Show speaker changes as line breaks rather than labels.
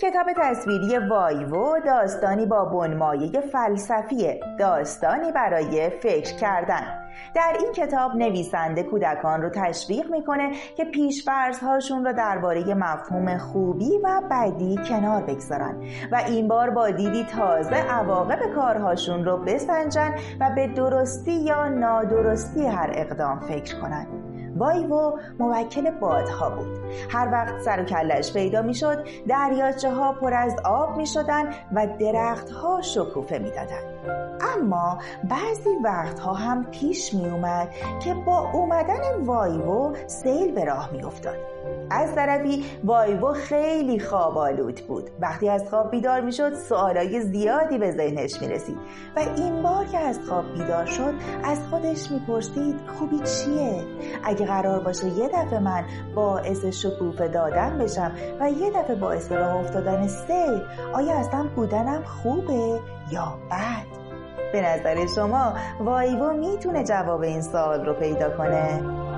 کتاب تصویری وایوو داستانی با بنمایه فلسفی، داستانی برای فکر کردن. در این کتاب نویسنده کودکان رو تشویق میکنه که پیش‌فرض‌هاشون رو درباره مفهوم خوبی و بدی کنار بگذارن و این بار با دیدی تازه عواقب کارهاشون رو بسنجن و به درستی یا نادرستی هر اقدام فکر کنن. وایوو موکل بادها بود. هر وقت سر و کلش پیدا می شد، دریاچه ها پر از آب می شدن و درخت ها شکوفه می دادن. اما بعضی وقتها هم پیش می اومد که با اومدن وایوو سیل به راه می افتاد. از طرفی وایوو خیلی خواب آلود بود. وقتی از خواب بیدار می شد سوالای زیادی به ذهنش می رسید و این بار که از خواب بیدار شد از خودش می پرسید خوبی چیه؟ اگه قرار باشه یه دفعه من باعث شکوفه دادن بشم و یه دفعه باعث راه افتادن سیل، آیا اصلا بودنم خوبه یا بد؟ به نظر شما وایوو میتونه جواب این سوال رو پیدا کنه؟